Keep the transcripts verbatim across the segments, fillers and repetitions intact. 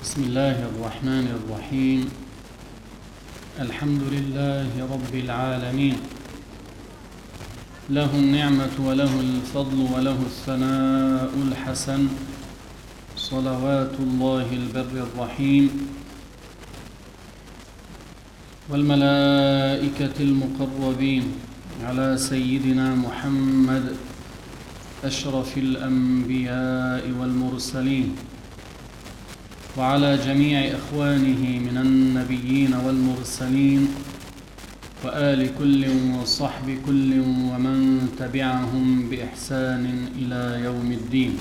بسم الله الرحمن الرحيم الحمد لله رب العالمين له النعمة وله الفضل وله الثناء الحسن صلوات الله البر الرحيم والملائكة المقربين على سيدنا محمد أشرف الأنبياء والمرسلين وعلى جميع إخوانه من النبيين والمرسلين وآل كل وصحب كل ومن تبعهم بإحسان إلى يوم الدين.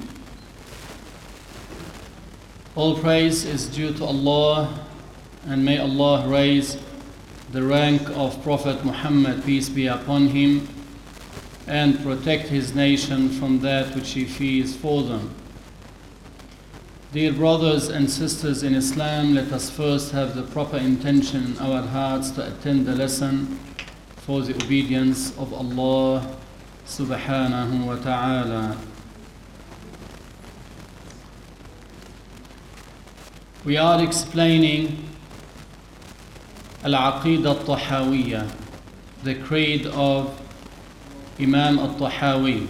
All praise is due to Allah, and may Allah raise the rank of Prophet Muhammad, peace be upon him, and protect his nation from that which he fears for them. Dear brothers and sisters in Islam, let us first have the proper intention in our hearts to attend the lesson for the obedience of Allah subhanahu wa ta'ala. We are explaining Al-Aqidah Al-Tahawiyya, the creed of Imam Al-Tahawi.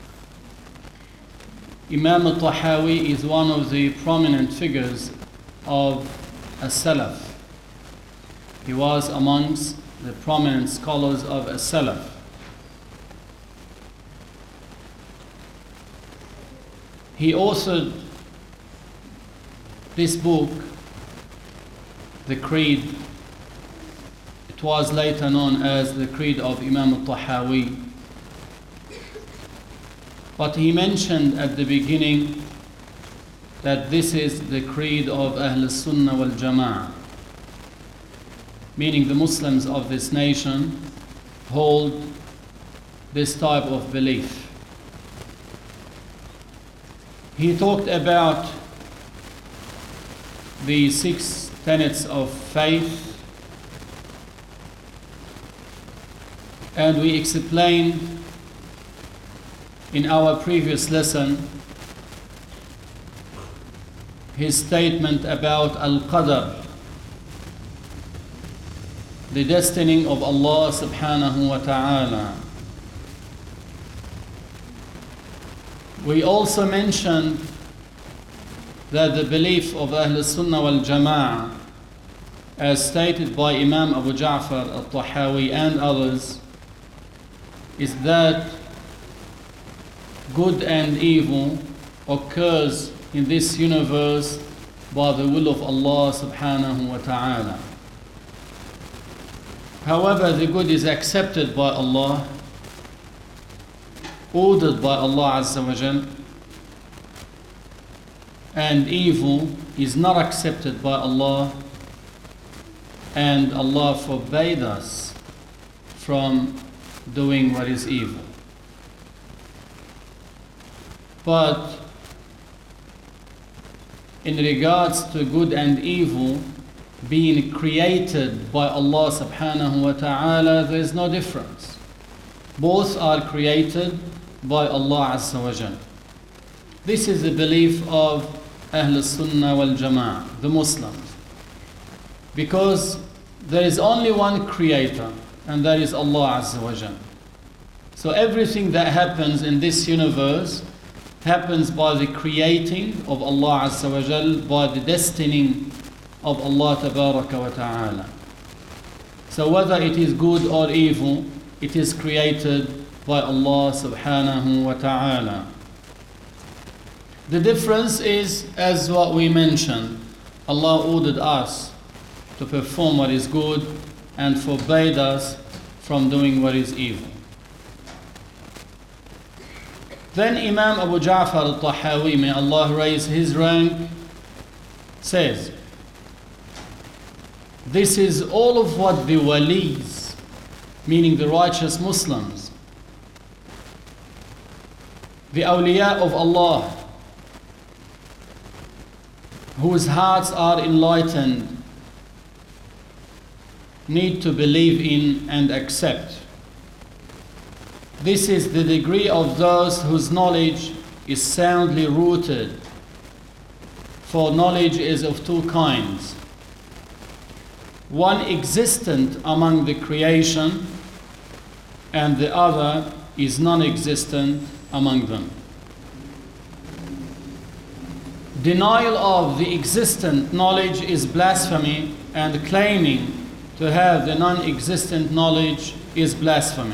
Imam Al-Tahawi is one of the prominent figures of As-Salaf. He was amongst the prominent scholars of As-Salaf. He authored this book, the Creed. It was later known as the Creed of Imam Al-Tahawi. But he mentioned at the beginning that this is the creed of Ahl Sunnah wal Jama'ah, meaning the Muslims of this nation hold this type of belief. He talked about the six tenets of faith, and we explained in our previous lesson his statement about Al-Qadr, the destiny of Allah subhanahu wa ta'ala. We also mentioned that the belief of Ahl Sunnah wal Jama'ah, as stated by Imam Abu Ja'far Al-Tahawi and others, is that good and evil occurs in this universe by the will of Allah subhanahu wa ta'ala. However, the good is accepted by Allah, ordered by Allah Azza wa Jal, and evil is not accepted by Allah, and Allah forbade us from doing what is evil. But in regards to good and evil being created by Allah subhanahu wa ta'ala, there is no difference. Both are created by Allah Azza wa Jal. This is the belief of Ahl Sunnah wal Jama'ah, the Muslims. Because there is only one creator, and that is Allah Azza wa Jal. So everything that happens in this universe happens by the creating of Allah Azza wa Jal, by the destiny of Allah Tabaraka wa Ta'ala. So whether it is good or evil, it is created by Allah Subhanahu wa Ta'ala. The difference is, as what we mentioned, Allah ordered us to perform what is good and forbade us from doing what is evil. Then Imam Abu Ja'far Al-Tahawi, may Allah raise his rank, says, this is all of what the walis, meaning the righteous Muslims, the awliya of Allah, whose hearts are enlightened, need to believe in and accept. This is the degree of those whose knowledge is soundly rooted For knowledge is of two kinds. One existent among the creation, and the other is non-existent among them. Denial of the existent knowledge is blasphemy, and claiming to have the non-existent knowledge is blasphemy.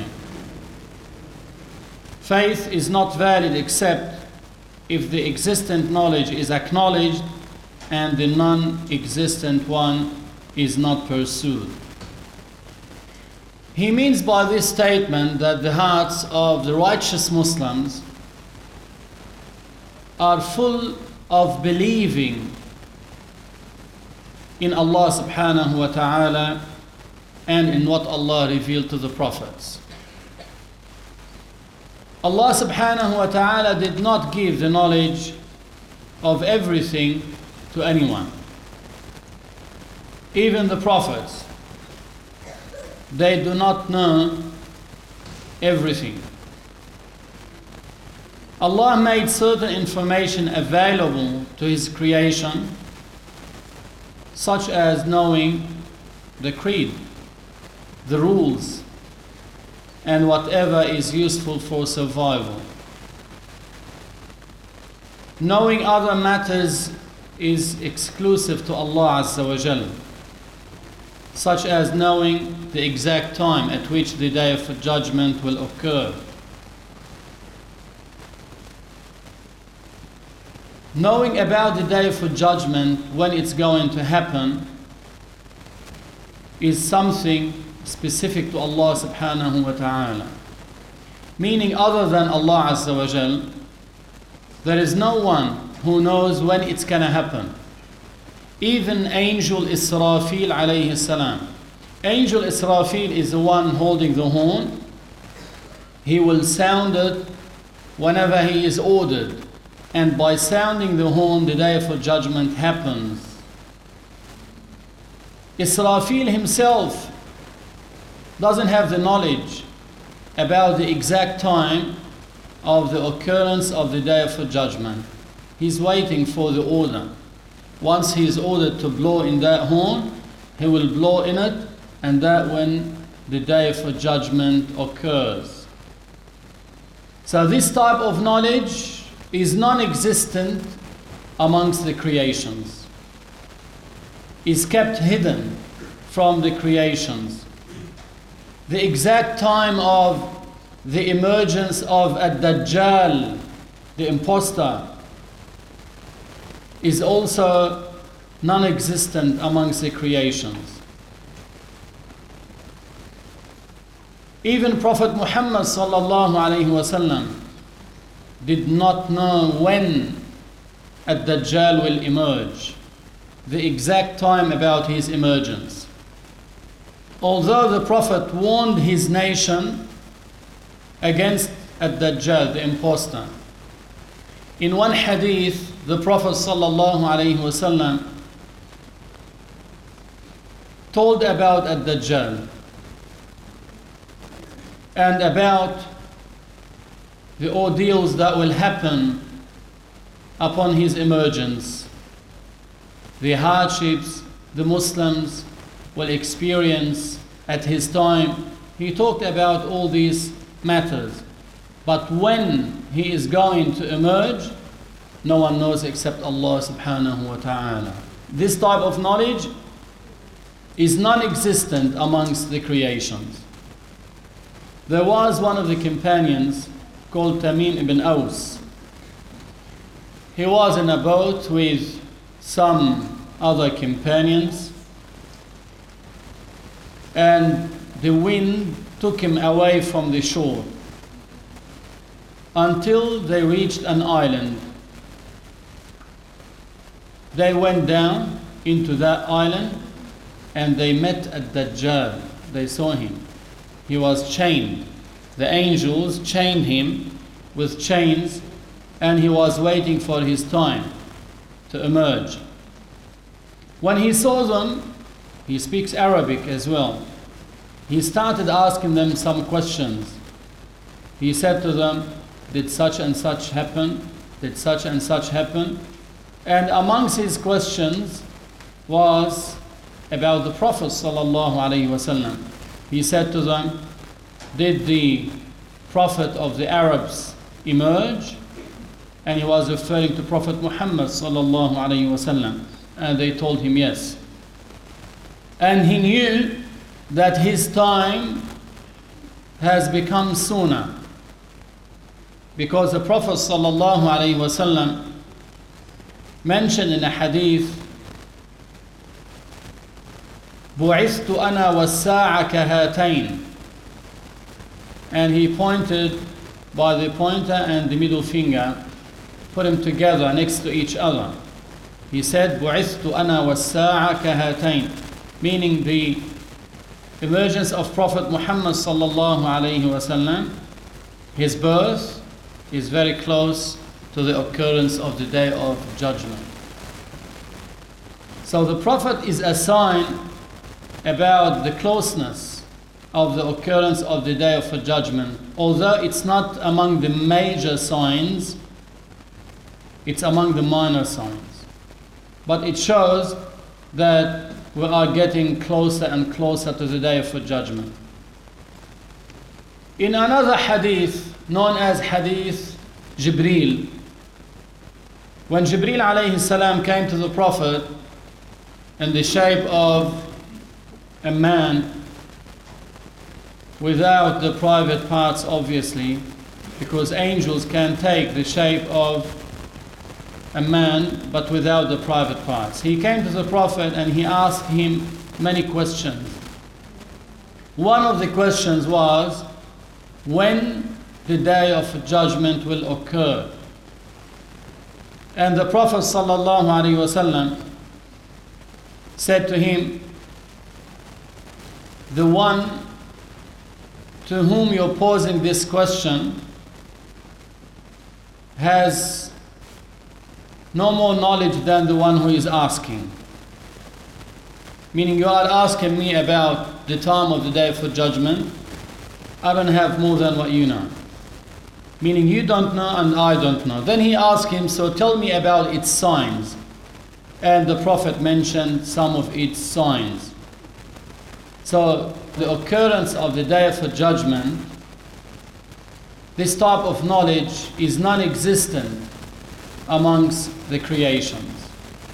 Faith is not valid except if the existent knowledge is acknowledged and the non-existent one is not pursued. He means by this statement that the hearts of the righteous Muslims are full of believing in Allah subhanahu wa ta'ala and in what Allah revealed to the prophets. Allah subhanahu wa ta'ala did not give the knowledge of everything to anyone. Even the prophets, they do not know everything. Allah made certain information available to His creation, such as knowing the creed, the rules, and whatever is useful for survival. Knowing other matters is exclusive to Allah Azza wa Jal, such as knowing the exact time at which the day of judgment will occur. Knowing about the day of judgment, when it's going to happen, is something specific to Allah subhanahu wa ta'ala. Meaning, other than Allah Azza wa Jal, there is no one who knows when it's going to happen. Even Angel Israfil alayhi salam. Angel Israfil is the one holding the horn. He will sound it whenever he is ordered. And by sounding the horn, the day of judgment happens. Israfil himself doesn't have the knowledge about the exact time of the occurrence of the day of judgment. He's waiting for the order. Once he is ordered to blow in that horn, he will blow in it, and that when the day of judgment occurs. So this type of knowledge is non-existent amongst the creations, is kept hidden from the creations. The exact time of the emergence of Ad-Dajjal, the impostor, is also non-existent amongst the creations. Even Prophet Muhammad sallallahu alaihi wasallam did not know when Ad-Dajjal will emerge, the exact time about his emergence. Although the Prophet warned his nation against Ad-Dajjal, the impostor. In one hadith, the Prophet sallallahu alaihi wasallam told about Ad-Dajjal and about the ordeals that will happen upon his emergence, the hardships the Muslims will experience at his time. He talked about all these matters. But when he is going to emerge, no one knows except Allah subhanahu wa ta'ala. This type of knowledge is non-existent amongst the creations. There was one of the companions called Tamim ibn Aus. He was in a boat with some other companions, and the wind took him away from the shore until they reached an island. They went down into that island and they met Ad-Dajjal. They saw him. He was chained. The angels chained him with chains, and he was waiting for his time to emerge. When he saw them, he speaks Arabic as well. He started asking them some questions. He said to them, did such and such happen? Did such and such happen? And amongst his questions was about the Prophet sallallahu alaihi wasallam. He said to them, did the Prophet of the Arabs emerge? And he was referring to Prophet Muhammad sallallahu alaihi wasallam. And they told him yes. And he knew that his time has become sooner, because the Prophet sallallahu alaihi wasallam mentioned in a hadith, بُعِثْتُ أَنَا وَالسَّاعَ كَهَاتَيْنِ, and he pointed by the pointer and the middle finger, put them together next to each other. He said, بُعِثْتُ أَنَا وَالسَّاعَ كَهَاتَيْنِ, meaning the emergence of Prophet Muhammad sallallahu alaihi wasallam, his birth is very close to the occurrence of the Day of Judgment. So the Prophet is a sign about the closeness of the occurrence of the Day of Judgment. Although it's not among the major signs, it's among the minor signs. But it shows that we are getting closer and closer to the Day of Judgment. In another hadith known as Hadith Jibreel, when Jibreel alayhi salam came to the Prophet in the shape of a man without the private parts, obviously, because angels can take the shape of a man but without the private parts. He came to the Prophet and he asked him many questions. One of the questions was, when the Day of Judgment will occur? And the Prophet sallallahu alaihi wasallam said to him, the one to whom you're posing this question has no more knowledge than the one who is asking. Meaning, you are asking me about the time of the Day for Judgment. I don't have more than what you know. Meaning, you don't know and I don't know. Then he asked him, so tell me about its signs. And the Prophet mentioned some of its signs. So the occurrence of the Day for Judgment, this type of knowledge is non-existent amongst the creations.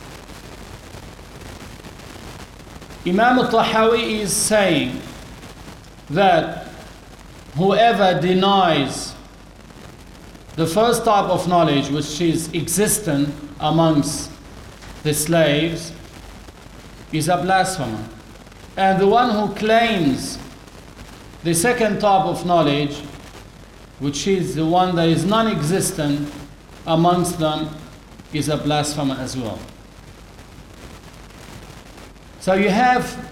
Imam al-Tahawi is saying that whoever denies the first type of knowledge, which is existent amongst the slaves, is a blasphemer. And the one who claims the second type of knowledge, which is the one that is non-existent amongst them, is a blasphemer as well. So you have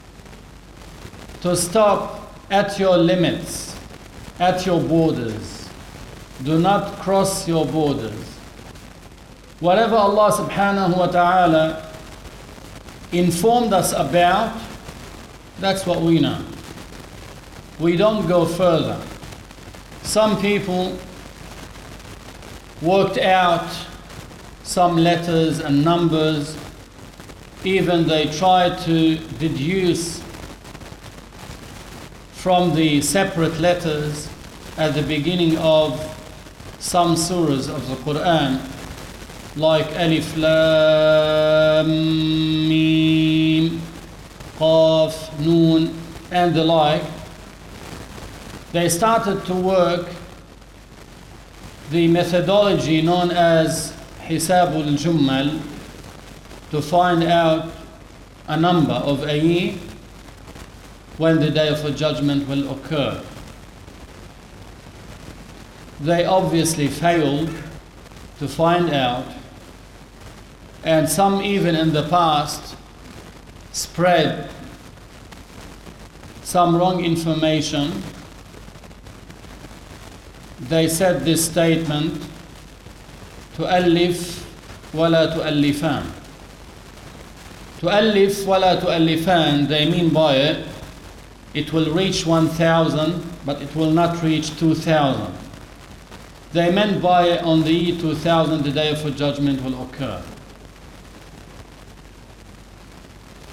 to stop at your limits, at your borders. Do not cross your borders. Whatever Allah subhanahu wa ta'ala informed us about, that's what we know. We don't go further. Some people worked out some letters and numbers. Even they tried to deduce from the separate letters at the beginning of some surahs of the Quran, like Alif, Lam, Mim, Qaf, Noon, and the like. They started to work the methodology known as Hisab al-Jummal to find out a number of a year when the Day of Judgment will occur. They obviously failed to find out, and some even in the past spread some wrong information. They said this statement, تؤلف ولا تؤلفان. تؤلف ولا تؤلفان, they mean by it, it will reach one thousand, but it will not reach two thousand. They meant by it, on the year two thousand, the Day of Judgment will occur.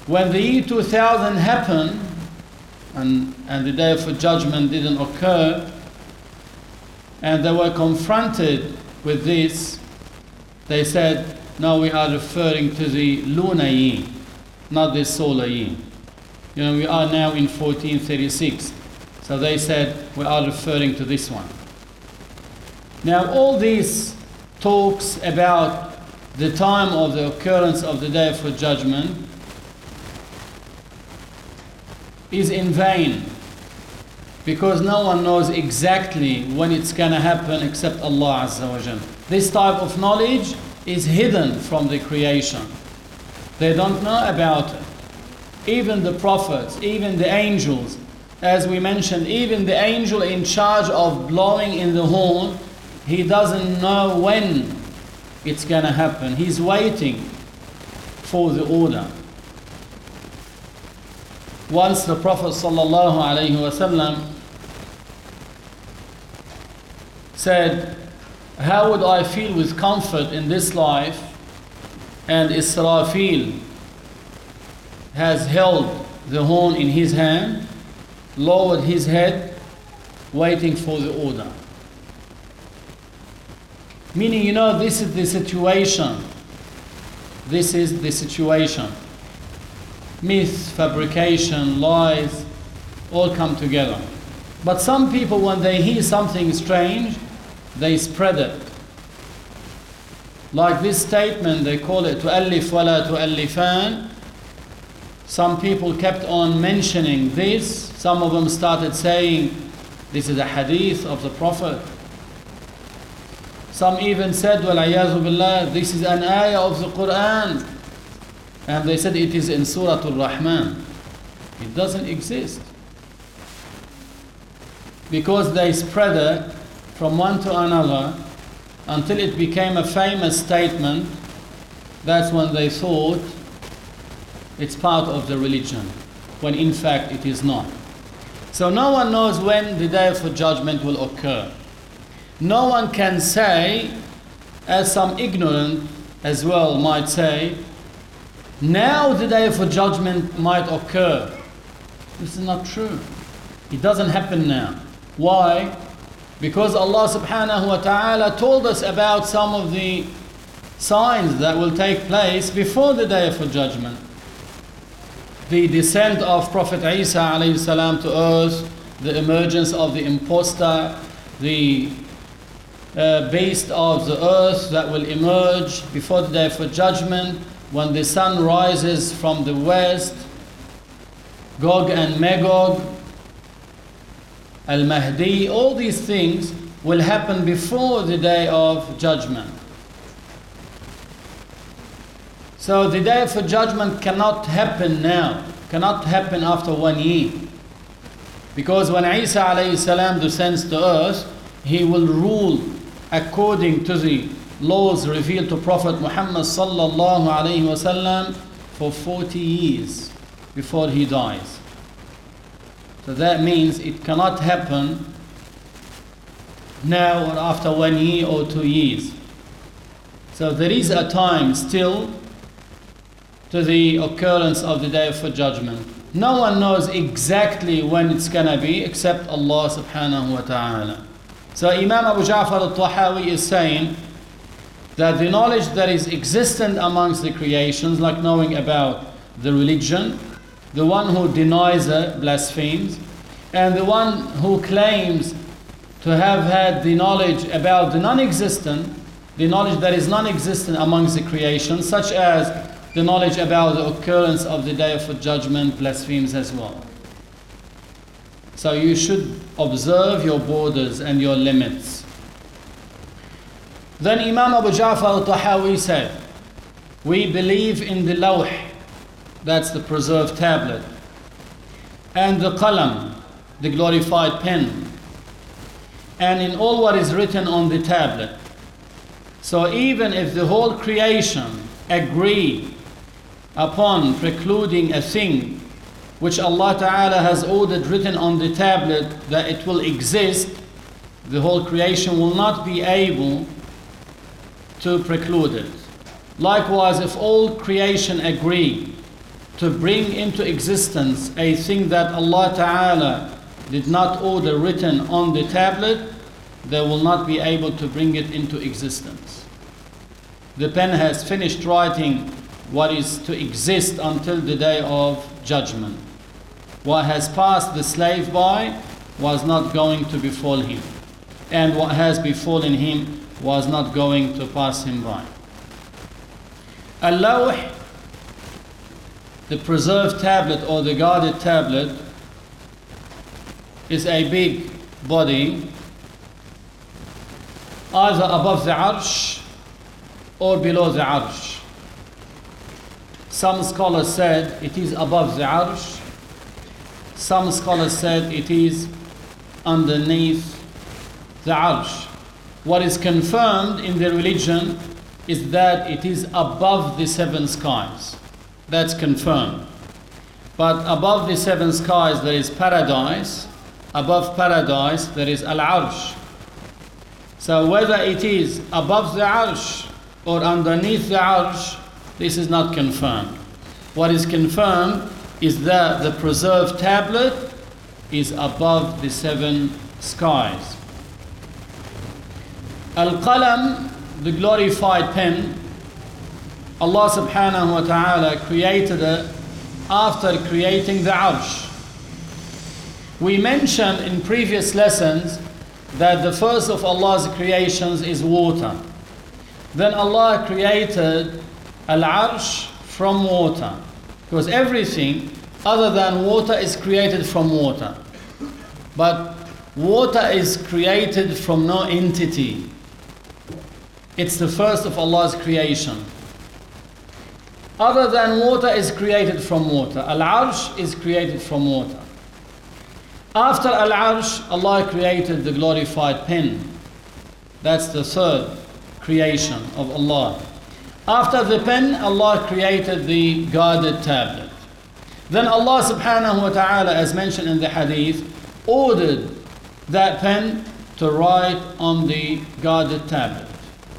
When the year two thousand happened, and, and the day of judgment didn't occur, and they were confronted with this, they said, no, we are referring to the lunar year, not the solar year. You know, we are now in fourteen thirty-six. So they said, we are referring to this one. Now, all these talks about the time of the occurrence of the day of judgment is in vain, because no one knows exactly when it's going to happen except Allah Azza wa Jal. This type of knowledge is hidden from the creation. They don't know about it. Even the prophets, even the angels, as we mentioned, even the angel in charge of blowing in the horn, he doesn't know when it's going to happen. He's waiting for the order. Once the Prophet sallallahu alaihi wasallam said, how would I feel with comfort in this life, and Israfil has held the horn in his hand, lowered his head, waiting for the order. Meaning, you know, this is the situation. This is the situation. Myth, fabrication, lies, all come together. But some people, when they hear something strange, they spread it. Like this statement, they call it tu'allif wa la tu'allifan. Some people kept on mentioning this. Some of them started saying, this is a hadith of the Prophet. Some even said, وَالْعِيَاذُ بِاللَّهِ, this is an ayah of the Quran. And they said it is in Surah Al-Rahman. It doesn't exist. Because they spread it from one to another until it became a famous statement. That's when they thought it's part of the religion, when in fact it is not. So no one knows when the day of judgment will occur. No one can say, as some ignorant as well might say, now the day of judgment might occur. This is not true. It doesn't happen now. Why? Because Allah subhanahu wa ta'ala told us about some of the signs that will take place before the day of judgment. The descent of Prophet Isa alayhi salam to earth, the emergence of the impostor, the uh, beast of the earth that will emerge before the day of judgment, when the sun rises from the west, Gog and Magog, Al-Mahdi, all these things will happen before the day of judgment. So the day of judgment cannot happen now, cannot happen after one year. Because when Isa alayhi salam descends to earth, he will rule according to the laws revealed to Prophet Muhammad sallallahu alayhi wasallam for forty years before he dies. So that means it cannot happen now or after one year or two years. So there is a time still to the occurrence of the day of judgment. No one knows exactly when it's gonna be except Allah subhanahu wa ta'ala. So Imam Abu Ja'far al-Tahawi is saying that the knowledge that is existent amongst the creations, like knowing about the religion, the one who denies it, blasphemes, and the one who claims to have had the knowledge about the non-existent, the knowledge that is non-existent amongst the creations, such as the knowledge about the occurrence of the day of judgment, blasphemes as well. So you should observe your borders and your limits. Then Imam Abu Ja'far al-Tahawi said, we believe in the lawh, that's the preserved tablet, and the qalam, the glorified pen, and in all what is written on the tablet. So even if the whole creation agree upon precluding a thing which Allah Ta'ala has ordered written on the tablet that it will exist, the whole creation will not be able to preclude it. Likewise, if all creation agree to bring into existence a thing that Allah Ta'ala did not order written on the tablet, they will not be able to bring it into existence. The pen has finished writing what is to exist until the day of judgment. What has passed the slave by was not going to befall him, and what has befallen him was not going to pass him by. Al-Lawh, the preserved tablet or the guarded tablet, is a big body either above the Arsh or below the Arsh. Some scholars said it is above the Arsh. Some scholars said it is underneath the Arsh. What is confirmed in the religion is that it is above the seven skies. That's confirmed. But above the seven skies there is paradise. Above paradise there is Al-Arsh. So whether it is above the Arsh or underneath the Arsh, this is not confirmed. What is confirmed is that the preserved tablet is above the seven skies. Al-Qalam, the glorified pen, Allah subhanahu wa ta'ala created it after creating the Arsh. We mentioned in previous lessons that the first of Allah's creations is water. Then Allah created Al-Arsh from water, because everything other than water is created from water. But water is created from no entity. It's the first of Allah's creation. Other than water is created from water. Al-Arsh is created from water. After Al-Arsh, Allah created the glorified pen. That's the third creation of Allah. After the pen, Allah created the guarded tablet. Then Allah subhanahu wa ta'ala, as mentioned in the hadith, ordered that pen to write on the guarded tablet.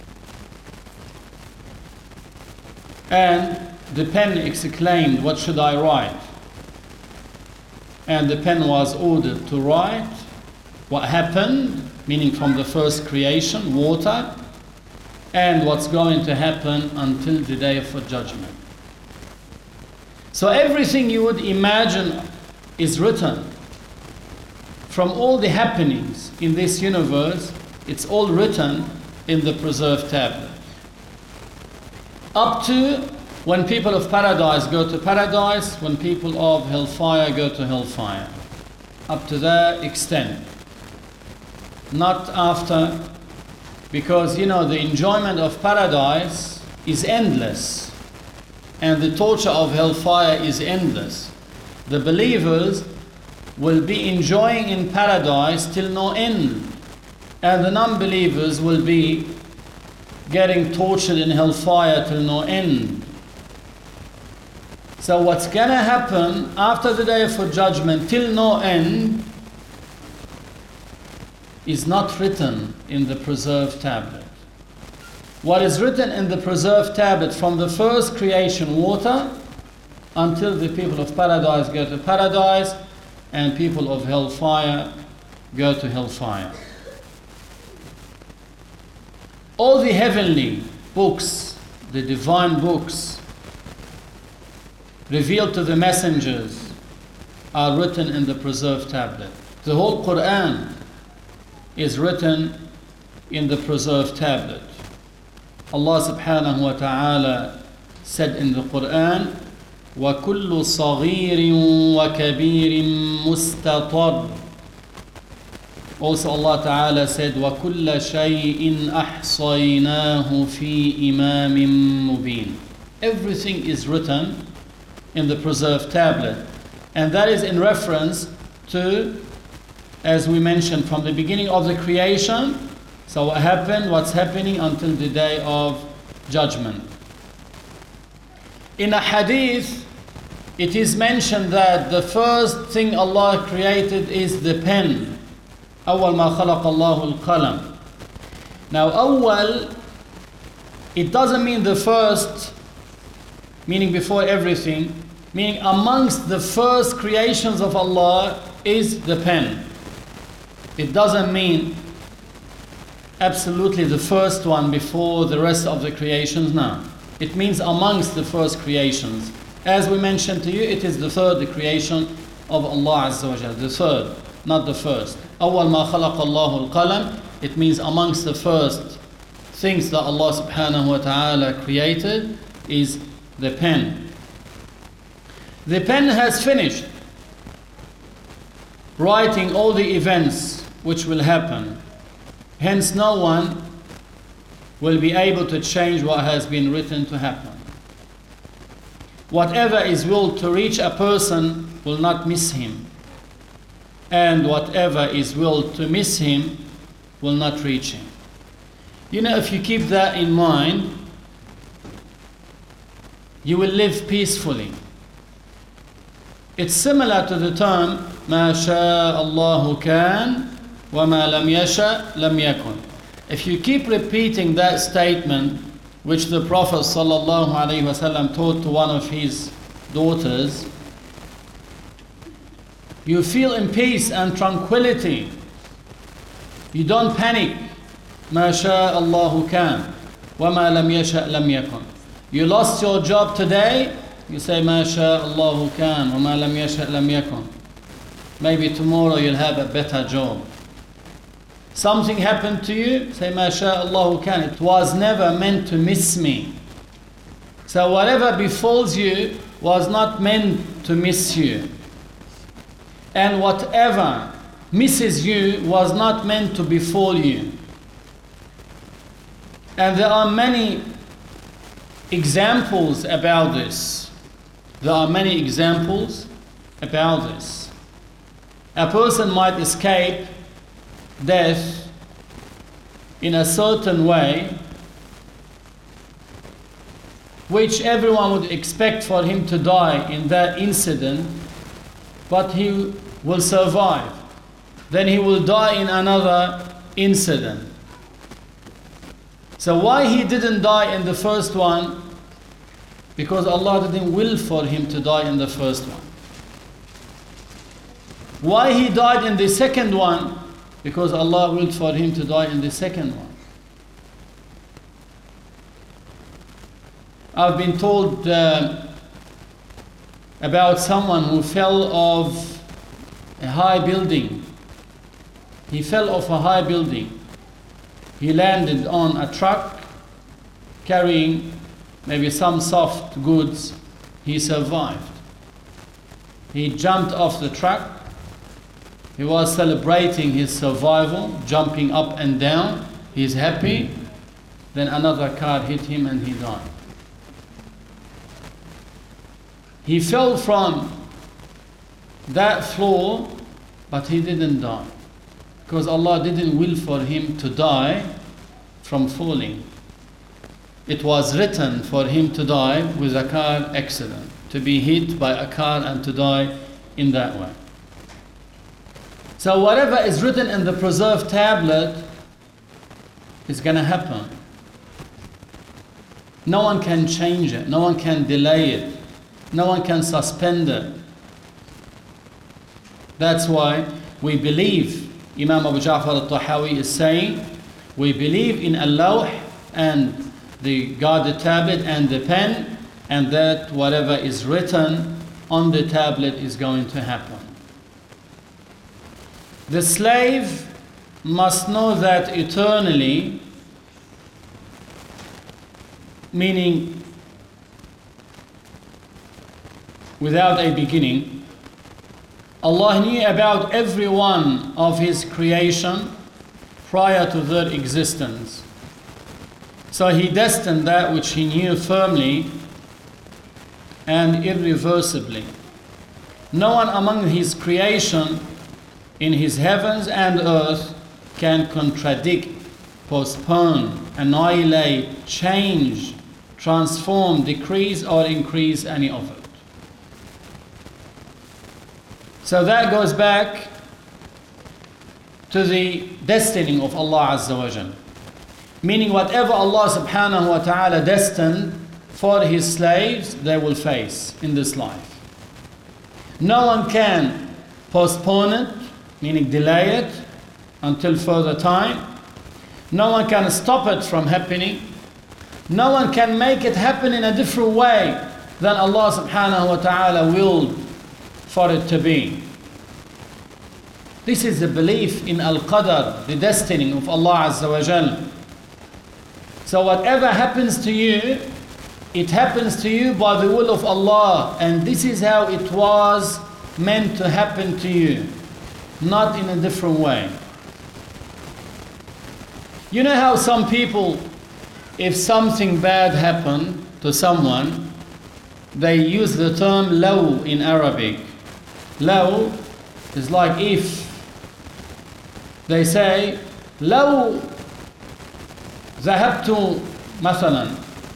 And the pen exclaimed, "What should I write?" And the pen was ordered to write what happened, meaning from the first creation, water, and what's going to happen until the day of judgment. So everything you would imagine is written. From all the happenings in this universe, it's all written in the preserved tablet. Up to when people of paradise go to paradise, when people of hellfire go to hellfire. Up to that extent. Not after, because you know the enjoyment of paradise is endless and the torture of hellfire is endless. The believers will be enjoying in paradise till no end, and the non-believers will be getting tortured in hellfire till no end. So what's going to happen after the day of judgment till no end is not written in the preserved tablet. What is written in the preserved tablet from the first creation, water, until the people of paradise go to paradise and people of hellfire go to hellfire. All the heavenly books, the divine books revealed to the messengers are written in the preserved tablet. The whole Quran is written in the preserved tablet. Allah subhanahu wa ta'ala said in the Quran, وَكُلُّ صَغِيرٍ وَكَبِيرٍ مُسْتَطَرٍ. Also Allah Ta'ala said, وَكُلَّ شَيْءٍ أَحْصَيْنَاهُ فِي إِمَامٍ مُبِينٍ. Everything is written in the preserved tablet. And that is in reference to, as we mentioned, from the beginning of the creation. So what happened, what's happening until the day of judgment. In a hadith, it is mentioned that the first thing Allah created is the pen. أول ما خلق الله القلم. Now أول, it doesn't mean the first, meaning before everything, Meaning amongst the first creations of Allah is the pen. It doesn't mean absolutely the first one before the rest of the creations, no. It means amongst the first creations. As we mentioned to you, it is the third creation of Allah Azza wa Jal, the third, not the first. أول ما خلق الله القلم, it means amongst the first things that Allah subhanahu wa ta'ala created is the pen. The pen has finished writing all the events which will happen. Hence no one will be able to change what has been written to happen. Whatever is willed to reach a person will not miss him. And whatever is willed to miss him will not reach him. You know, if you keep that in mind, you will live peacefully. It's similar to the term ما شاء الله كان وما لم يشأ لم يكن. If you keep repeating that statement, which the Prophet sallallahu alaihi wasallam taught to one of his daughters, you feel in peace and tranquility. You don't panic. ما شاء الله كان وما لم يشأ لم يكن. You lost your job today, you say ما شاء الله كان وما لم يشأ لم يكن. Maybe tomorrow you'll have a better job. Something happened to you, say ما شاء الله كان. It was never meant to miss me. So whatever befalls you was not meant to miss you. And whatever misses you was not meant to befall you. And there are many examples about this. There are many examples about this. A person might escape death in a certain way, which everyone would expect for him to die in that incident, but he will survive. Then he will die in another incident. So why he didn't die in the first one? Because Allah didn't will for him to die in the first one. Why he died in the second one? Because Allah willed for him to die in the second one. I've been told uh, about someone who fell off a high building. He fell off a high building. He landed on a truck carrying maybe some soft goods. He survived. He jumped off the truck. He was celebrating his survival, jumping up and down. He's happy. Then another car hit him and he died. He fell from that floor, but he didn't die. Because Allah didn't will for him to die from falling. It was written for him to die with a car accident, to be hit by a car and to die in that way. So whatever is written in the preserved tablet is going to happen. No one can change it. No one can delay it. No one can suspend it. That's why we believe, Imam Abu Ja'far al-Tahawi is saying, we believe in al-lawh and the guarded tablet and the pen, and that whatever is written on the tablet is going to happen. The slave must know that eternally, meaning without a beginning, Allah knew about every one of His creation prior to their existence. So He destined that which He knew firmly and irreversibly. No one among His creation in His heavens and earth can contradict, postpone, annihilate, change, transform, decrease or increase any of it. So that goes back to the destiny of Allah Azza wa Jal. Meaning whatever Allah subhanahu wa ta'ala destined for His slaves, they will face in this life. No one can postpone it, meaning delay it until further time. No one can stop it from happening. No one can make it happen in a different way than Allah subhanahu wa ta'ala willed for it to be. This is the belief in Al-Qadr, the destiny of Allah Azza wa Jal. So whatever happens to you, it happens to you by the will of Allah, and this is how it was meant to happen to you, not in a different way. You know how some people, if something bad happened to someone, they use the term law in Arabic. Law is like if. They say, لو ذهبت مثلا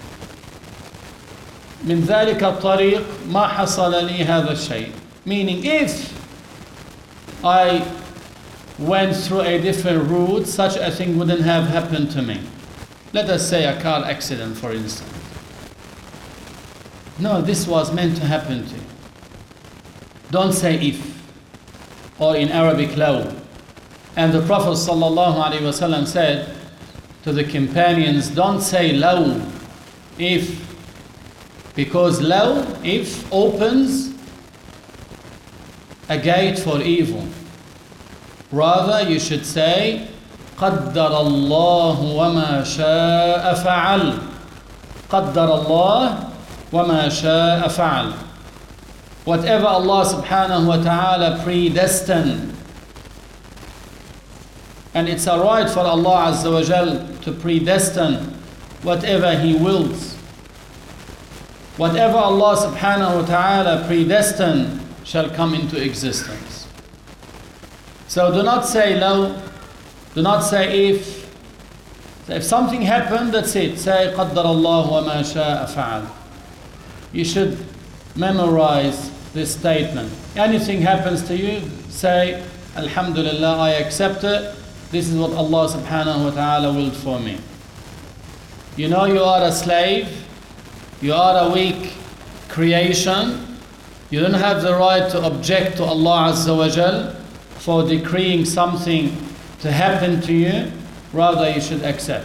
من ذلك الطريق ما حصل لي هذا الشيء. Meaning, if I went through a different route, such a thing wouldn't have happened to me. Let us say a car accident, for instance. No, this was meant to happen to you. Don't say if, or in Arabic, law. And the Prophet ﷺ said to the companions, don't say law, if, because law, if, opens a gate for evil. Rather, you should say, قدر الله وما شاء فعل. قدر الله وما شاء فعل. Whatever Allah subhanahu wa ta'ala predestined. And it's a right for Allah Azza wa Jal to predestine whatever He wills. Whatever Allah subhanahu wa ta'ala predestined shall come into existence. So do not say law, do not say if. So if something happened, that's it. Say قدر الله وما شاء فعل. You should memorize this statement. Anything happens to you, say Alhamdulillah, I accept it. This is what Allah subhanahu wa ta'ala willed for me. You know you are a slave, you are a weak creation, you don't have the right to object to Allah Azza wa Jal for decreeing something to happen to you, rather you should accept.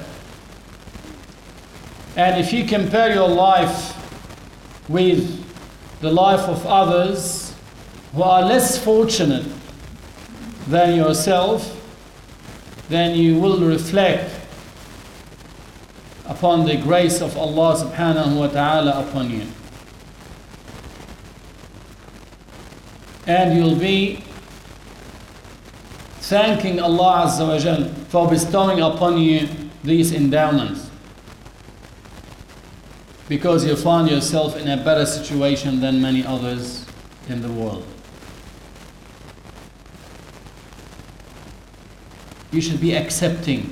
And if you compare your life with the life of others who are less fortunate than yourself, then you will reflect upon the grace of Allah subhanahu wa ta'ala upon you. And you'll be thanking Allah Azza wa Jal for bestowing upon you these endowments, because you find yourself in a better situation than many others in the world. You should be accepting.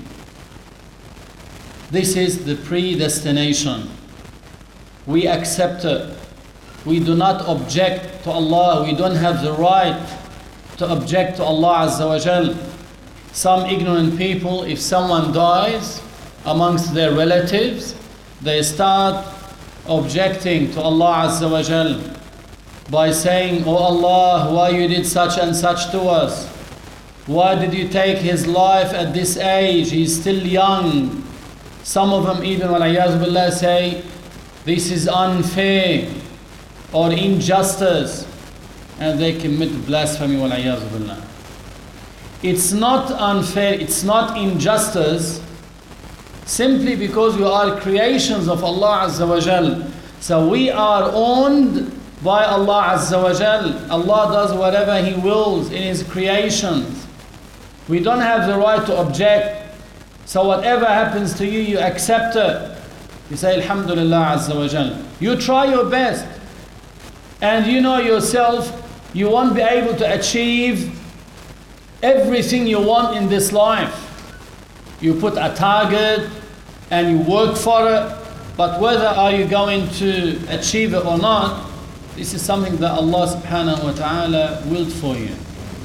This is the predestination. We accept it. We do not object to Allah. We don't have the right to object to Allah Azza wa Jal. Some ignorant people, if someone dies amongst their relatives, they start objecting to Allah Azza wa Jal by saying, "Oh Allah, why you did such and such to us? Why did you take his life at this age? He's still young." Some of them even, وَالْعِيَاذُ بِاللَّهِ, say, this is unfair or injustice, and they commit blasphemy, وَالْعِيَاذُ بِاللَّهِ. It's not unfair, it's not injustice, simply because we are creations of Allah Azza wa Jal. So we are owned by Allah Azza wa Jal. Allah does whatever He wills in His creations. We don't have the right to object. So whatever happens to you, you accept it. You say Alhamdulillah Azza wa Jal. You try your best. And you know yourself, you won't be able to achieve everything you want in this life. You put a target and you work for it, but whether are you going to achieve it or not, this is something that Allah subhanahu wa ta'ala willed for you.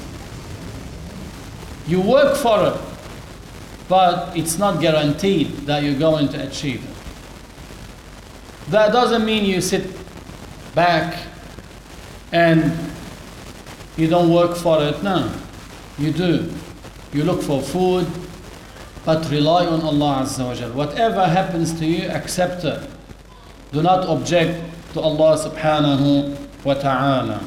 You work for it, but it's not guaranteed that you're going to achieve it. That doesn't mean you sit back and You don't work for it. No, you do. You look for food, but rely on Allah Azza wa Jal. Whatever happens to you, accept it. Do not object to Allah subhanahu wa ta'ala.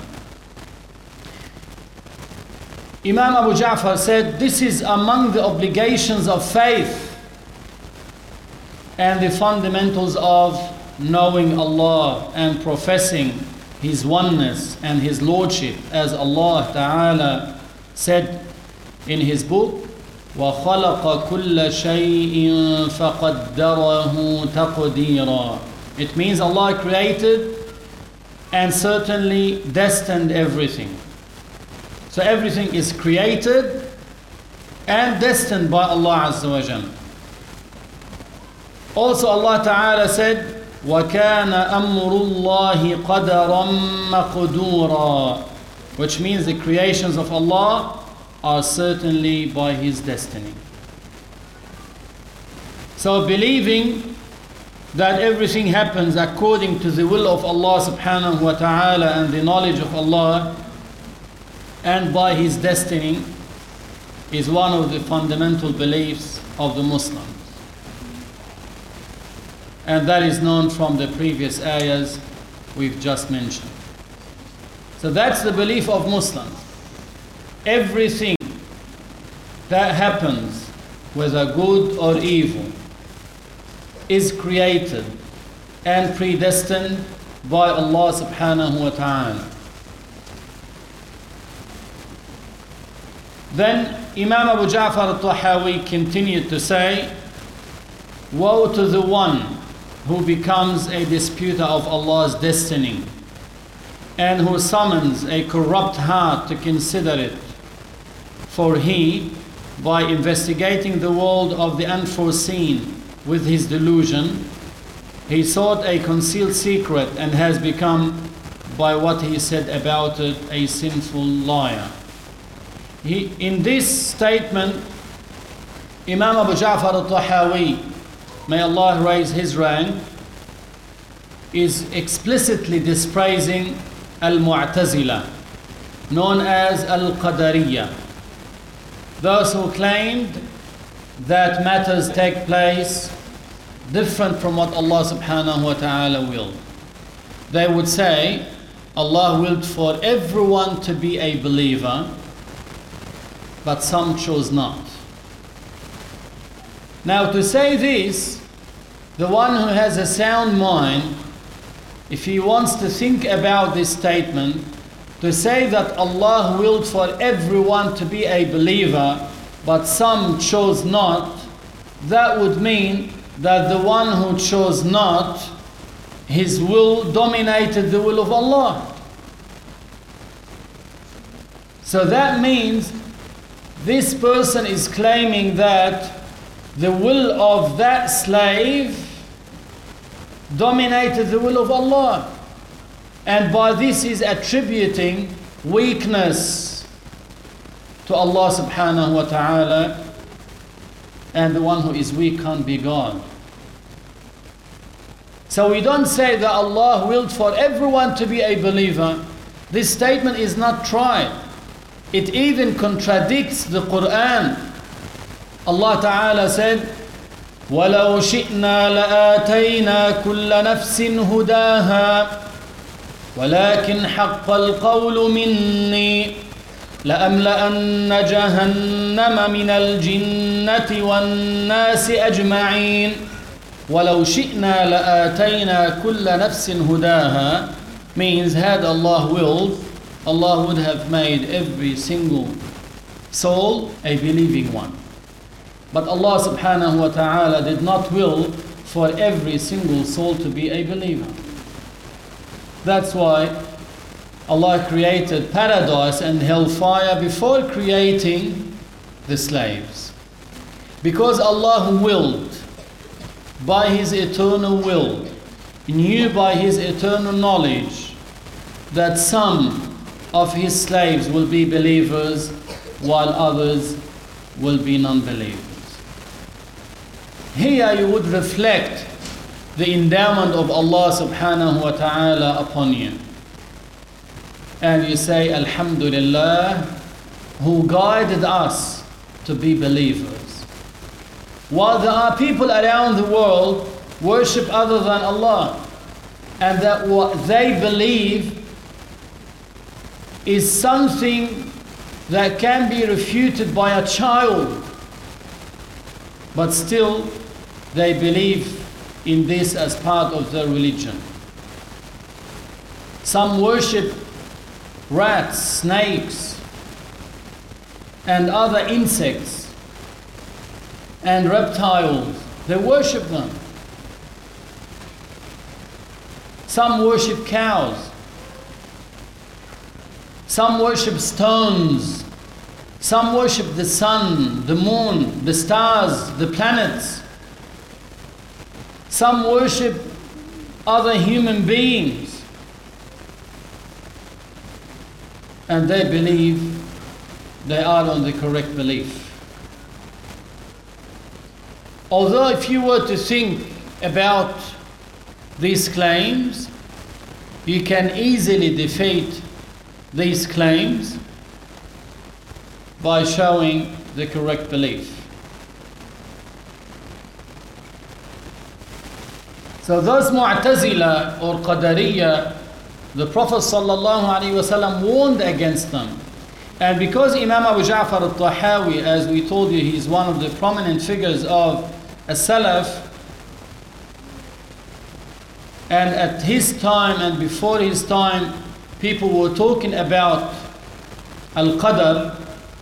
Imam Abu Ja'far said, this is among the obligations of faith and the fundamentals of knowing Allah and professing His oneness and His Lordship, as Allah Ta'ala said in His book, وَخَلَقَ كُلَّ شَيْءٍ فَقَدَّرَهُ تَقْدِيرًا. It means Allah created and certainly destined everything. So everything is created and destined by Allah Azza wa Jalla. Also Allah Ta'ala said, وَكَانَ أَمْرُ اللَّهِ قَدَرًا مَقْدُورًا, which means the creations of Allah are certainly by His destiny. So believing that everything happens according to the will of Allah subhanahu wa ta'ala and the knowledge of Allah and by His destiny is one of the fundamental beliefs of the Muslims. And that is known from the previous ayahs we've just mentioned. So that's the belief of Muslims. Everything that happens, whether good or evil, is created and predestined by Allah subhanahu wa ta'ala. Then Imam Abu Ja'far al-Tahawi continued to say, woe to the one who becomes a disputer of Allah's destiny and who summons a corrupt heart to consider it. For he, by investigating the world of the unforeseen with his delusion, he sought a concealed secret and has become, by what he said about it, a sinful liar. He, in this statement, Imam Abu Ja'far al-Tahawi, may Allah raise his rank, is explicitly dispraising Al-Mu'tazila, known as Al-Qadariyya, those who claimed that matters take place different from what Allah subhanahu wa ta'ala willed. They would say Allah willed for everyone to be a believer, but some chose not. Now, to say this, the one who has a sound mind, if he wants to think about this statement, to say that Allah willed for everyone to be a believer, but some chose not, that would mean that the one who chose not, his will dominated the will of Allah. So that means this person is claiming that the will of that slave dominated the will of Allah. And by this is attributing weakness to Allah subhanahu wa ta'ala, and the one who is weak can't be God. So we don't say that Allah willed for everyone to be a believer. This statement is not tried. It even contradicts the Quran. Allah Ta'ala said, وَلَوْ شِئْنَا لَآتَيْنَا كُلَّ نَفْسٍ هُدَاهَا وَلَكِنْ حَقَّ الْقَوْلُ مِنِّي لَأَمْلَأَنَّ جَهَنَّمَ مِنَ الْجِنَّةِ وَالنَّاسِ أَجْمَعِينَ. وَلَوْ شِئْنَا لَآتَيْنَا كُلَّ نَفْسٍ هُدَاهَا means, had Allah willed, Allah would have made every single soul a believing one. But Allah subhanahu wa ta'ala did not will for every single soul to be a believer. That's why Allah created paradise and hellfire before creating the slaves. Because Allah willed, by His eternal will, knew by His eternal knowledge that some of His slaves will be believers while others will be non-believers. Here you would reflect the endowment of Allah subhanahu wa ta'ala upon you. and you say Alhamdulillah, who guided us to be believers. While there are people around the world worship other than Allah, and that what they believe is something that can be refuted by a child, but still they believe in this as part of their religion. Some worship rats, snakes, and other insects and reptiles. They worship them. Some worship cows. Some worship stones. Some worship the sun, the moon, the stars, the planets. Some worship other human beings. And they believe they are on the correct belief. Although if you were to think about these claims, you can easily defeat these claims by showing the correct belief. So those Mu'tazila or Qadariyya, the Prophet sallallahu alaihi wasallam warned against them. And because Imam Abu Ja'far al-Tahawi, as we told you, he's one of the prominent figures of as-Salaf, and at his time and before his time, people were talking about Al-Qadr,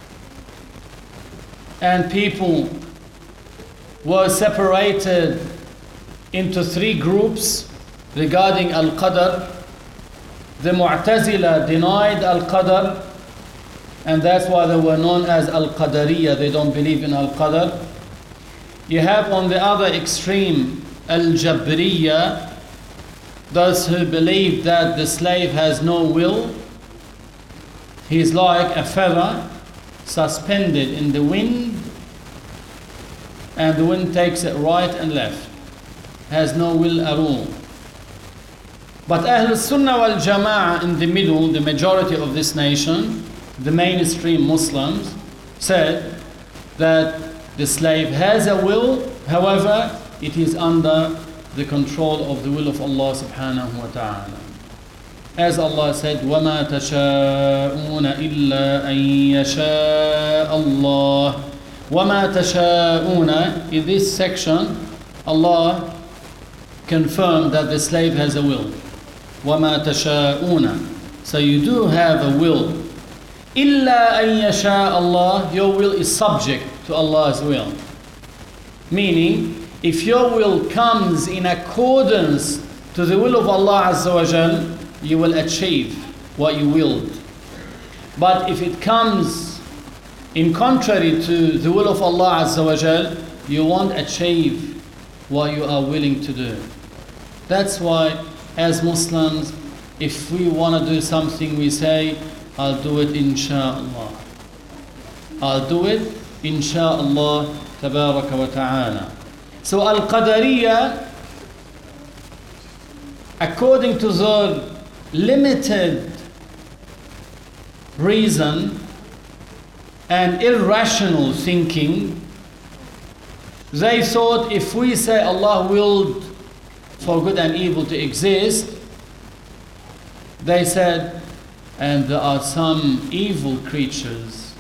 and people were separated into three groups regarding Al-Qadr. The Mu'tazila denied Al-Qadr, and that's why they were known as Al-Qadariyya. They don't believe in Al-Qadr. You have on the other extreme Al-Jabriyya, those who believe that the slave has no will. He's like a feather suspended in the wind, and the wind takes it right and left. Has no will at all. But Ahl Sunnah wal Jama'ah in the middle, the majority of this nation, the mainstream Muslims, said that the slave has a will, however, it is under the control of the will of Allah subhanahu wa ta'ala. As Allah said, وَمَا تَشَاءُونَ إِلَّا أَن يَشَاءَ اللَّهُ. وَمَا تَشَاءُونَ. In this section, Allah confirmed that the slave has a will. وَمَا تَشَاءُونَ. So you do have a will. إِلَّا أَن يَشَاءَ اللَّهُ. Your will is subject to Allah's will. Meaning, if your will comes in accordance to the will of Allah Azza wa Jal, you will achieve what you willed. But if it comes in contrary to the will of Allah Azza wa Jal, you won't achieve what you are willing to do. That's why as Muslims, if we want to do something, we say, I'll do it insha'Allah. I'll do it insha'Allah tabaraka wa ta'ala. So Al-Qadariyya, according to their limited reason and irrational thinking, they thought if we say Allah willed for good and evil to exist, they said, and there are some evil creatures.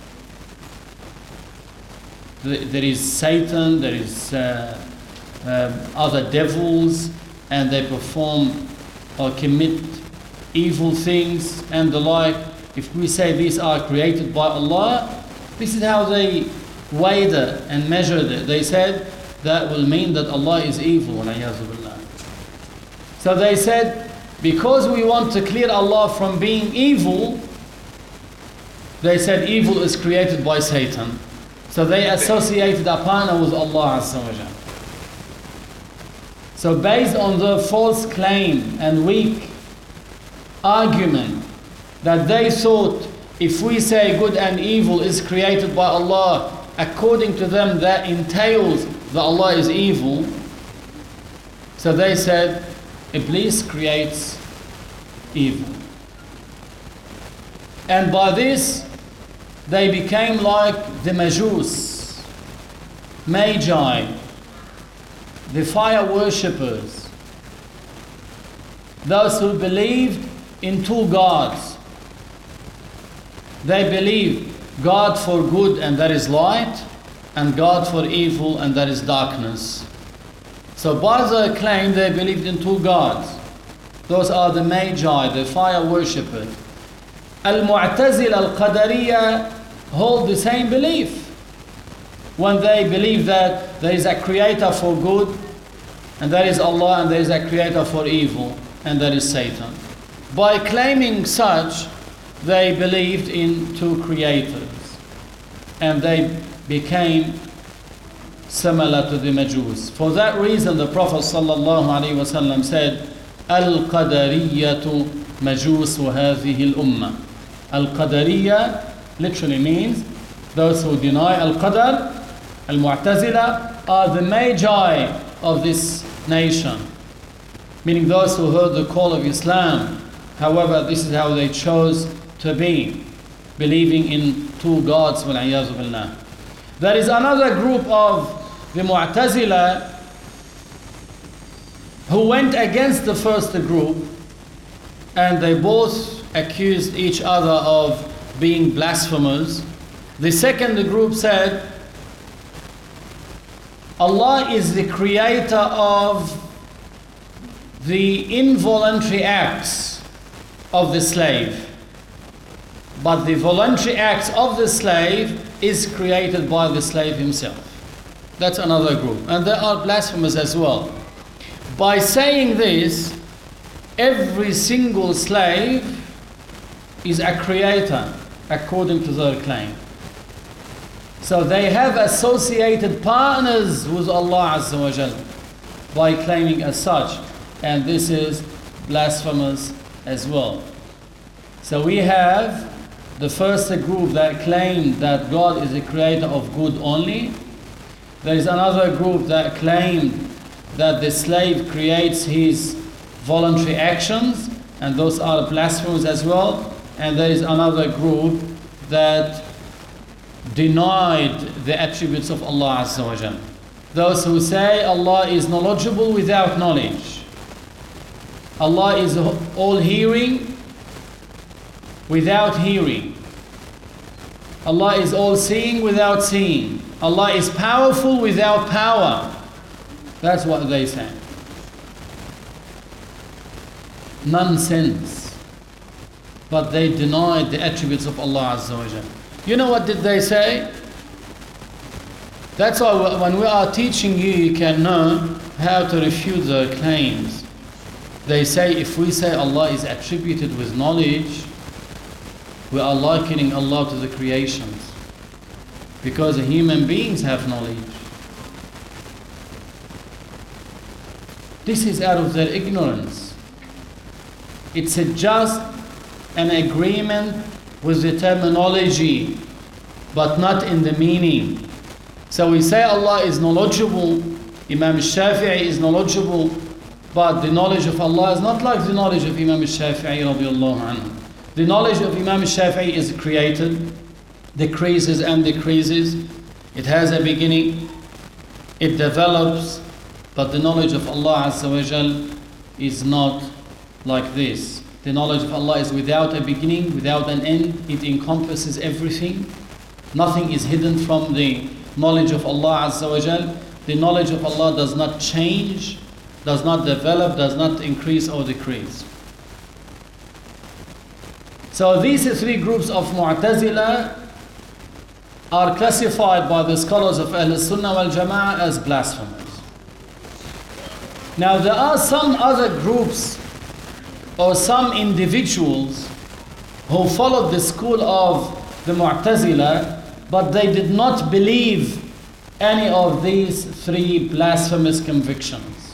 There is Satan, there is uh, uh, other devils, and they perform or commit evil things and the like. If we say these are created by Allah, this is how they weighed it and measured it. They said that will mean that Allah is evil. So they said, because we want to clear Allah from being evil, they said evil is created by Satan. So they associated a partner with Allah Azza wa Jalla. So based on the false claim and weak argument that they thought if we say good and evil is created by Allah, according to them that entails that Allah is evil. So they said Iblis creates evil. And by this, they became like the Majus, Magi, the fire worshippers, those who believed in two gods. They believed God for good, and that is light, and God for evil, and that is darkness. So by their claim, they believed in two gods. Those are the Magi, the fire worshippers. Al-Mu'tazila al-Qadariyya hold the same belief when they believe that there is a creator for good, and that is Allah, and there is a creator for evil, and that is Satan. By claiming such, they believed in two creators, and they became similar to the Majus. For that reason, the Prophet ﷺ said, Al-Qadariyyatu Majusu hadhihi al-Ummah. Al-Qadariyya literally means those who deny Al-Qadar. Al-Mu'tazila are the Magi of this nation, meaning those who heard the call of Islam. However, this is how they chose to be, believing in two gods. Wal-'iyadhu billah. There is another group of the Mu'tazila who went against the first group, and they both accused each other of being blasphemers. The second group said, Allah is the creator of the involuntary acts of the slave, but the voluntary acts of the slave is created by the slave himself. That's another group. And there are blasphemers as well. By saying this, every single slave is a creator according to their claim. So they have associated partners with Allah Azza wa Jal by claiming as such. And this is blasphemous as well. So we have the first group that claimed that God is the creator of good only. There is another group that claimed that the slave creates his voluntary actions, and those are blasphemous as well. And there is another group that denied the attributes of Allah Azza wa Jal. Those who say Allah is knowledgeable without knowledge. Allah is all hearing without hearing. Allah is all seeing without seeing. Allah is powerful without power. That's what they say. Nonsense. But they denied the attributes of Allah Azza wa Jal. You know what did they say? That's why when we are teaching you, you can know how to refute their claims. They say if we say Allah is attributed with knowledge, we are likening Allah to the creations, because human beings have knowledge. This is out of their ignorance. It's a just an agreement with the terminology, but not in the meaning. So we say Allah is knowledgeable, Imam Shafi'i is knowledgeable, but the knowledge of Allah is not like the knowledge of Imam Shafi'i radiallahu anhu. The knowledge of Imam Shafi'i is created, decreases and decreases. It has a beginning, it develops, but the knowledge of Allah Azza wa Jal is not like this. The knowledge of Allah is without a beginning, without an end. It encompasses everything. Nothing is hidden from the knowledge of Allah Azza wa Jal. The knowledge of Allah does not change, does not develop, does not increase or decrease. So these three groups of Mu'tazila are classified by the scholars of Ahl Sunnah wal Jama'ah as blasphemers. Now there are some other groups or some individuals who followed the school of the Mu'tazila, but they did not believe any of these three blasphemous convictions.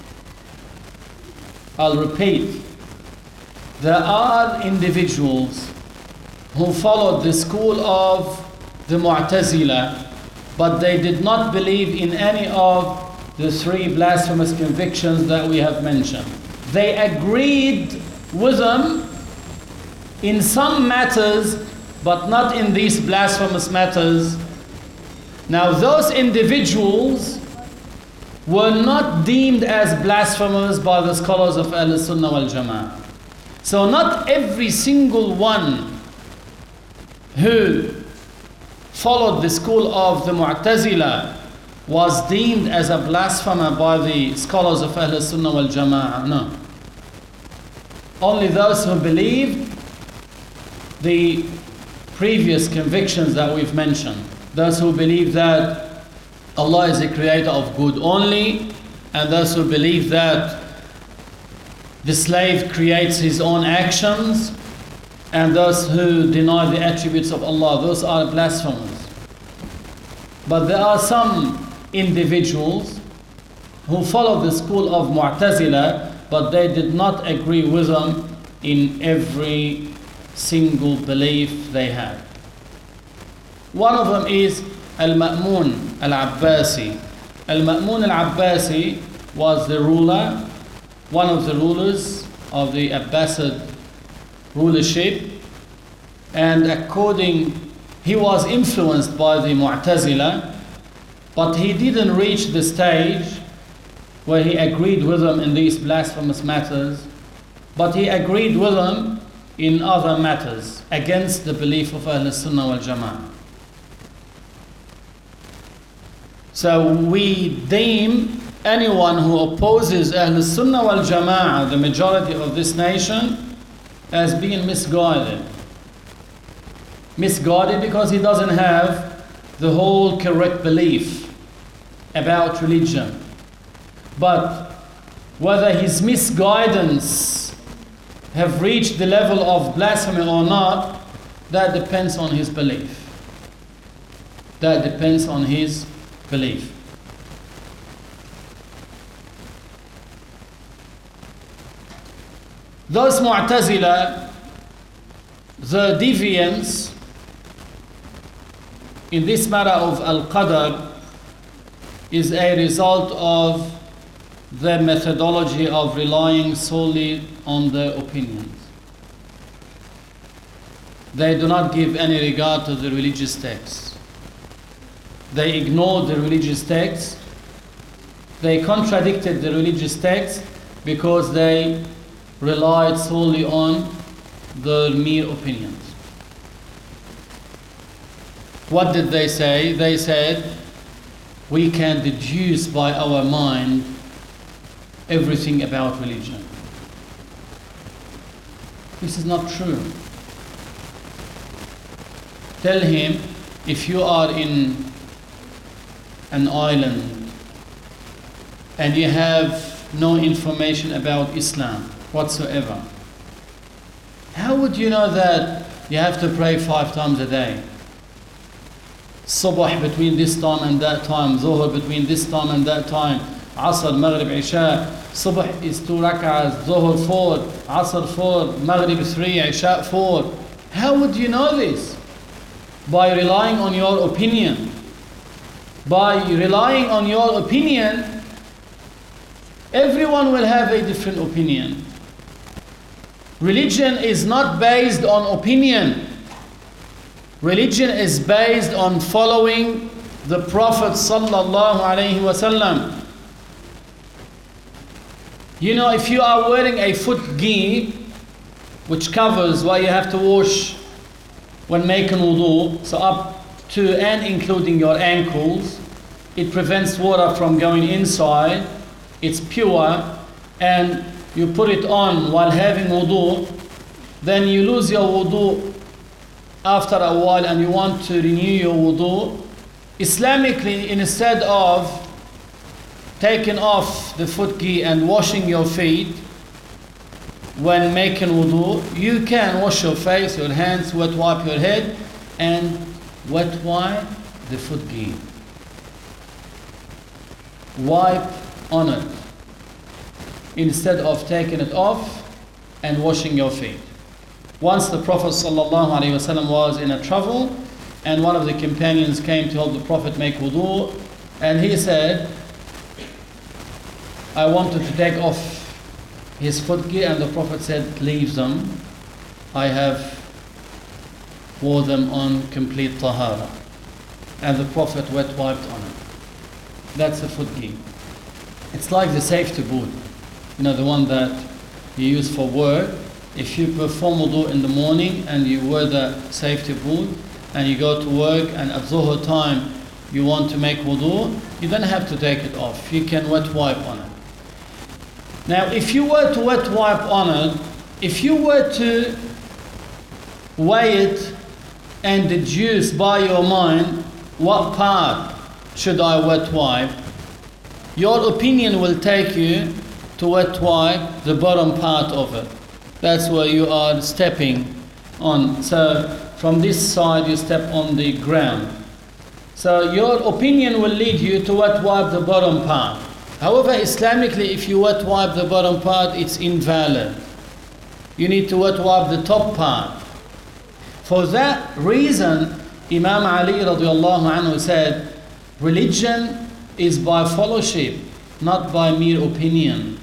I'll repeat. There are individuals who followed the school of the Mu'tazila, but they did not believe in any of the three blasphemous convictions that we have mentioned. They agreed with them in some matters, but not in these blasphemous matters. Now those individuals were not deemed as blasphemers by the scholars of Ahl Sunnah wal Jama'ah. So not every single one who followed the school of the Mu'tazila was deemed as a blasphemer by the scholars of Ahl Sunnah wal Jama'ah. No. Only those who believed the previous convictions that we've mentioned. Those who believe that Allah is the creator of good only, and those who believe that the slave creates his own actions, and those who deny the attributes of Allah, those are blasphemers. But there are some individuals who follow the school of Mu'tazila, but they did not agree with them in every single belief they had. One of them is Al-Ma'mun Al-Abbasi. Al-Ma'mun Al-Abbasi was the ruler, one of the rulers of the Abbasid rulership, and according, he was influenced by the Mu'tazila, but he didn't reach the stage where he agreed with them in these blasphemous matters, but he agreed with them in other matters against the belief of Ahl Sunnah wal Jama'ah. So we deem anyone who opposes Ahl Sunnah wal Jama'ah, the majority of this nation, as being misguided. Misguided because he doesn't have the whole correct belief about religion. But whether his misguidance have reached the level of blasphemy or not, that depends on his belief. That depends on his belief. Those Mu'tazila, the deviance in this matter of Al-Qadr is a result of the methodology of relying solely on their opinions. They do not give any regard to the religious texts. They ignored the religious texts. They contradicted the religious text because they relied solely on their mere opinions. What did they say? They said, we can deduce by our mind everything about religion. This is not true. Tell him, if you are in an island and you have no information about Islam whatsoever, how would you know that you have to pray five times a day? Subh between this time and that time, Zuhr between this time and that time, Asr, Maghrib, Isha. Subh is two rak'ahs, Zuhr four, Asr four, Maghrib three, Isha four. How would you know this? By relying on your opinion. By relying on your opinion, everyone will have a different opinion. Religion is not based on opinion. Religion is based on following the Prophet sallallahu alaihi wasallam. You know, if you are wearing a foot gi, which covers what you have to wash when making wudu, so up to and including your ankles, it prevents water from going inside, it's pure, and you put it on while having wudu, then you lose your wudu after a while and you want to renew your wudu. Islamically, instead of taking off the foot gi and washing your feet when making wudu, you can wash your face, your hands, wet wipe your head, and wet wipe the foot gi. Wipe on it instead of taking it off and washing your feet. Once the Prophet ﷺ was in a travel, and one of the companions came to help the Prophet make wudu, and he said, I wanted to take off his foot gear, and the Prophet said, leave them, I have wore them on complete tahara. And the Prophet wet wiped on it. That's a fudgi. It's like the safety boot. You know, the one that you use for work. If you perform wudu in the morning and you wear the safety boot and you go to work and at zuhr time you want to make wudu, you don't have to take it off. You can wet wipe on it. Now, if you were to wet wipe on it, if you were to weigh it and deduce by your mind what part should I wet wipe, your opinion will take you to wet wipe the bottom part of it. That's where you are stepping on. So from this side you step on the ground. So your opinion will lead you to wet wipe the bottom part. However, Islamically, if you wet wipe the bottom part, it's invalid. You need to wet wipe the top part. For that reason, Imam Ali radiallahu anhu said, religion is by fellowship, not by mere opinion.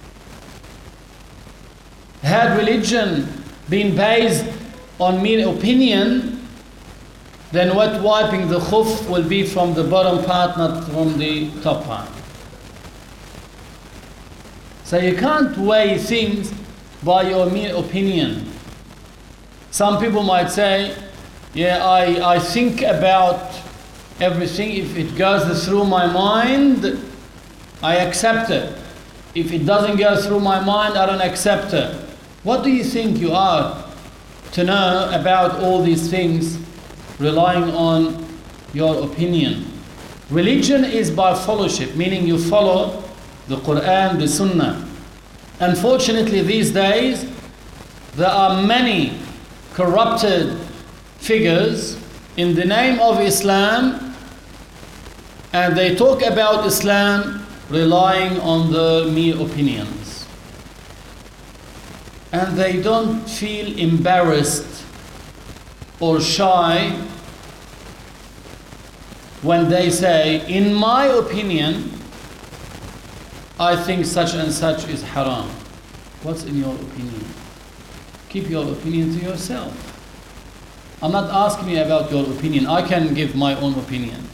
Had religion been based on mere opinion, then wet wiping the khuf will be from the bottom part, not from the top part. So you can't weigh things by your mere opinion. Some people might say, yeah, I, I think about everything. If it goes through my mind, I accept it. If it doesn't go through my mind, I don't accept it. What do you think you are to know about all these things, relying on your opinion? Religion is by fellowship, meaning you follow the Quran, the Sunnah. Unfortunately, these days, there are many corrupted figures in the name of Islam, and they talk about Islam relying on the mere opinions. And they don't feel embarrassed or shy when they say, in my opinion, I think such and such is haram. What's in your opinion? Keep your opinion to yourself. I'm not asking you about your opinion. I can give my own opinion.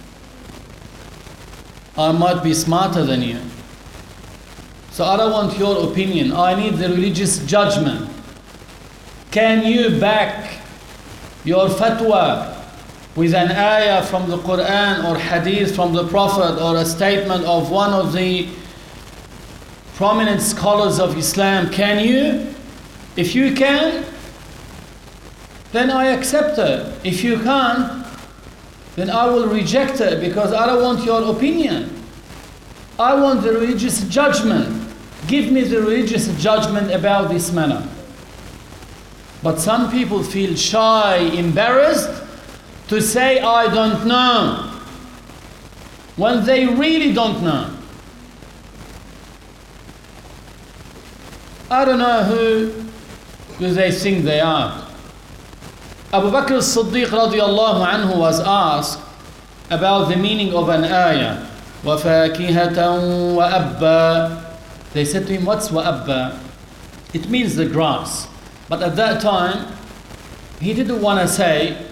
I might be smarter than you. So I don't want your opinion. I need the religious judgment. Can you back your fatwa with an ayah from the Quran or hadith from the Prophet or a statement of one of the prominent scholars of Islam? Can you? If you can, then I accept it. If you can't, then I will reject it, because I don't want your opinion. I want the religious judgment. Give me the religious judgment about this matter. But some people feel shy, embarrassed to say, I don't know, when they really don't know. I don't know who do they think they are. Abu Bakr as-Siddiq radiallahu anhu was asked about the meaning of an ayah. وَفَاكِهَةً وَأَبَّا. They said to him, what's wa'abba? It means the grass. But at that time, he didn't want to say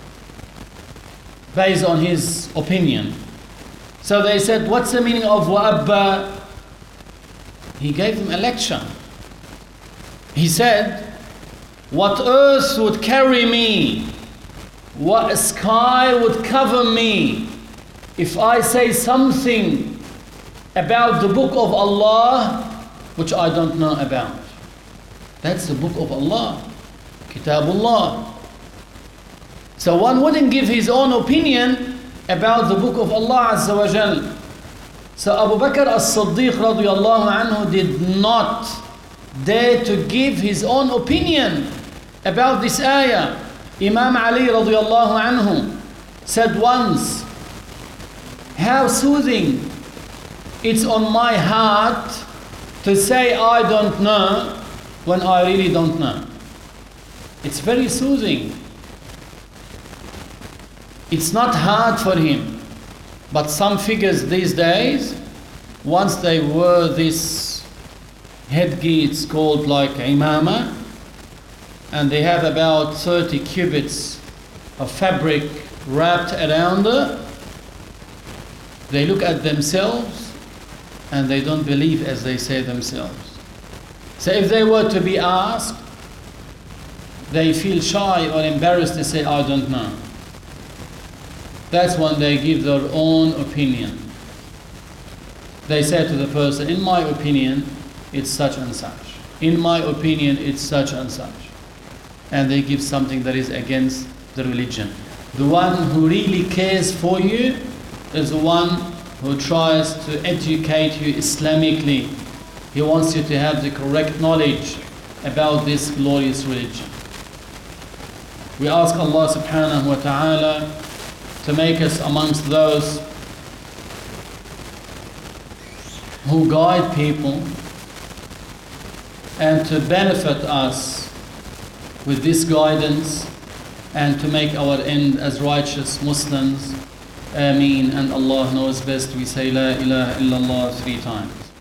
based on his opinion. So they said, what's the meaning of wa'abba? He gave them a lecture. He said, what earth would carry me, what sky would cover me, if I say something about the book of Allah, which I don't know about. That's the book of Allah, Kitabullah. So one wouldn't give his own opinion about the book of Allah Azza wa Jal. So Abu Bakr as-Siddiq radiallahu anhu did not dare to give his own opinion about this ayah. Imam Ali radiallahu anhu said once, how soothing it's on my heart to say I don't know when I really don't know. It's very soothing. It's not hard for him. But some figures these days, once they wear this headgear, it's called like imama, and they have about thirty cubits of fabric wrapped around it, they look at themselves and they don't believe as they say themselves. So if they were to be asked, they feel shy or embarrassed to say, I don't know. That's when they give their own opinion. They say to the person, in my opinion, it's such and such. In my opinion, it's such and such. And they give something that is against the religion. The one who really cares for you is the one who tries to educate you Islamically. He wants you to have the correct knowledge about this glorious religion. We ask Allah subhanahu wa ta'ala to make us amongst those who guide people and to benefit us with this guidance and to make our end as righteous Muslims. Ameen. And Allah knows best. We say La ilaha illallah three times.